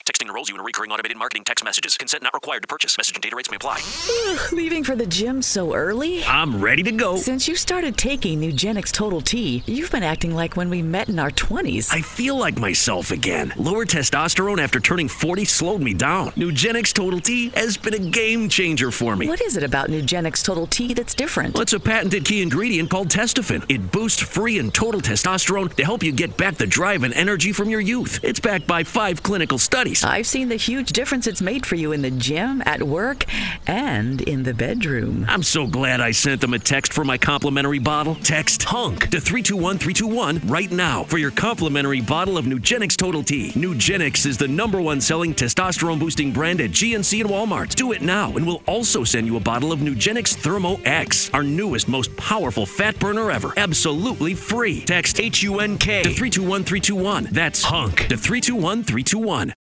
Texting enrolls you in recurring automated marketing text messages. Consent not required to purchase. Message and data rates may apply. Leaving for the gym so early? I'm ready to go. Since you started taking Nugenix Total T, you've been acting like when we met in our 20s. I feel like myself again. Lower testosterone after turning 40 slowed me down. Nugenix Total T has been a game changer for me. What is it about Nugenix Total T that's different? Well, it's a patented key ingredient called Testofen. It boosts free and total testosterone to help you get back the drive and energy from your youth. It's backed by 5 clinical studies. I've seen the huge difference it's made for you in the gym, at work, and in the bedroom. I'm so glad I sent them a text for my complimentary bottle. Text HUNK to 321321 right now for your complimentary bottle of Nugenix Total T. Nugenix is the #1 selling testosterone boosting brand at GNC and Walmart. Do it now and we'll also send you a bottle of Nugenix Thermo X, our newest, most powerful fat burner ever. Absolutely free. Text HUNK to 321321. That's HUNK to 321321.